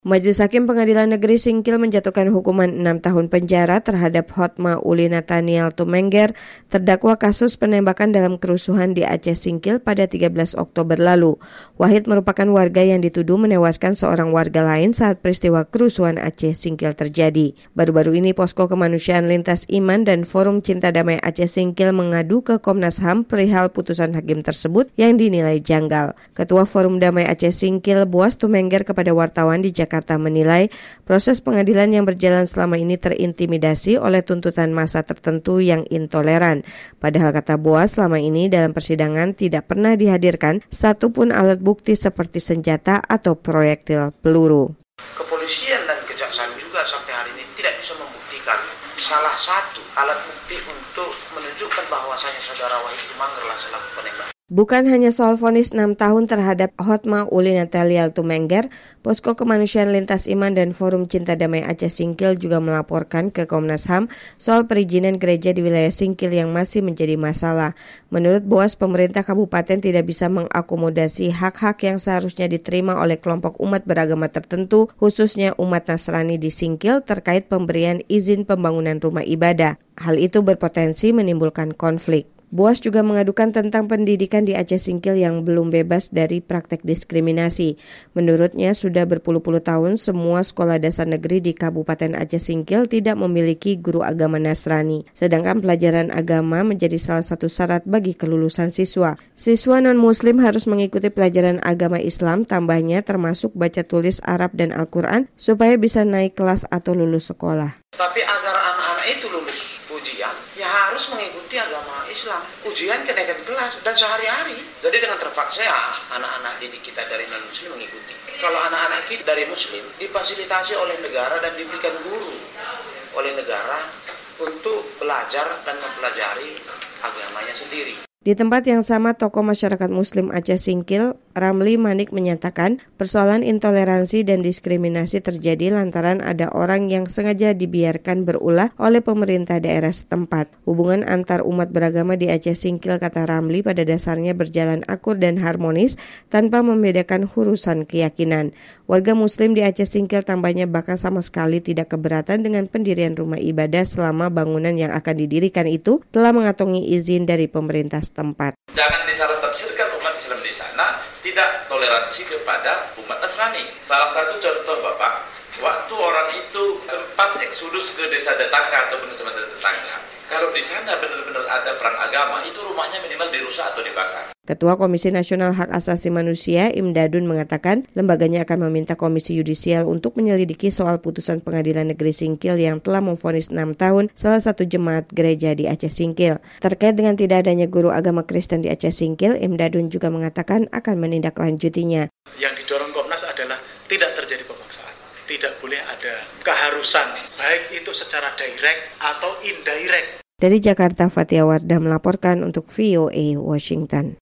Majelis Hakim Pengadilan Negeri Singkil menjatuhkan hukuman 6 tahun penjara terhadap Hotma Uli Nathaniel Tumengger, terdakwa kasus penembakan dalam kerusuhan di Aceh Singkil pada 13 Oktober lalu. Wahid merupakan warga yang dituduh menewaskan seorang warga lain saat peristiwa kerusuhan Aceh Singkil terjadi. Baru-baru ini Posko Kemanusiaan Lintas Iman dan Forum Cinta Damai Aceh Singkil mengadu ke Komnas HAM perihal putusan hakim tersebut yang dinilai janggal. Ketua Forum Damai Aceh Singkil, Boas Tumengger, kepada wartawan di Jakarta menilai proses pengadilan yang berjalan selama ini terintimidasi oleh tuntutan massa tertentu yang intoleran. Padahal, kata Boas, selama ini dalam persidangan tidak pernah dihadirkan satupun alat bukti seperti senjata atau proyektil peluru. Kepolisian dan kejaksaan juga sampai hari ini tidak bisa membuktikan salah satu alat bukti untuk menunjukkan bahwasanya saudara Wahid Tumengger selaku penembak. Bukan hanya soal vonis 6 tahun terhadap Hotma Uli Nathaniel Tumengger, Posko Kemanusiaan Lintas Iman dan Forum Cinta Damai Aceh Singkil juga melaporkan ke Komnas HAM soal perizinan gereja di wilayah Singkil yang masih menjadi masalah. Menurut Boas, pemerintah kabupaten tidak bisa mengakomodasi hak-hak yang seharusnya diterima oleh kelompok umat beragama tertentu, khususnya umat Nasrani di Singkil terkait pemberian izin pembangunan rumah ibadah. Hal itu berpotensi menimbulkan konflik. Boas juga mengadukan tentang pendidikan di Aceh Singkil yang belum bebas dari praktek diskriminasi. Menurutnya, sudah berpuluh-puluh tahun semua sekolah dasar negeri di Kabupaten Aceh Singkil tidak memiliki guru agama Nasrani. Sedangkan pelajaran agama menjadi salah satu syarat bagi kelulusan siswa. Siswa non-muslim harus mengikuti pelajaran agama Islam, tambahnya termasuk baca tulis Arab dan Al-Quran, supaya bisa naik kelas atau lulus sekolah. Tapi agar anak-anak itu lulus ujian, ya harus mengikuti agama Islam. Ujian kenaikan kelas dan sehari-hari. Jadi dengan terpaksa ya anak-anak didik kita dari non-muslim mengikuti. Kalau anak-anak kita dari muslim difasilitasi oleh negara dan diberikan guru oleh negara untuk belajar dan mempelajari agamanya sendiri. Di tempat yang sama, tokoh masyarakat Muslim Aceh Singkil, Ramli Manik, menyatakan persoalan intoleransi dan diskriminasi terjadi lantaran ada orang yang sengaja dibiarkan berulah oleh pemerintah daerah setempat. Hubungan antar umat beragama di Aceh Singkil, kata Ramli, pada dasarnya berjalan akur dan harmonis tanpa membedakan urusan keyakinan. Warga Muslim di Aceh Singkil tambahnya bahkan sama sekali tidak keberatan dengan pendirian rumah ibadah selama bangunan yang akan didirikan itu telah mengantongi izin dari pemerintah tempat. Jangan disalah tafsirkan umat Islam di sana tidak toleransi kepada umat Nasrani. Salah satu contoh Bapak, waktu orang itu sempat eksodus ke desa tetangga ataupun tempat tetangga. Kalau di sana benar-benar ada perang agama, itu rumahnya minimal dirusak atau dibakar. Ketua Komisi Nasional Hak Asasi Manusia, Imdadun, mengatakan lembaganya akan meminta Komisi Yudisial untuk menyelidiki soal putusan Pengadilan Negeri Singkil yang telah memvonis 6 tahun salah satu jemaat gereja di Aceh Singkil. Terkait dengan tidak adanya guru agama Kristen di Aceh Singkil, Imdadun juga mengatakan akan menindaklanjutinya. Yang didorong Komnas adalah tidak terjadi pemaksaan. Tidak boleh ada keharusan, baik itu secara direct atau indirect. Dari Jakarta, Fatia Wardah melaporkan untuk VOA Washington.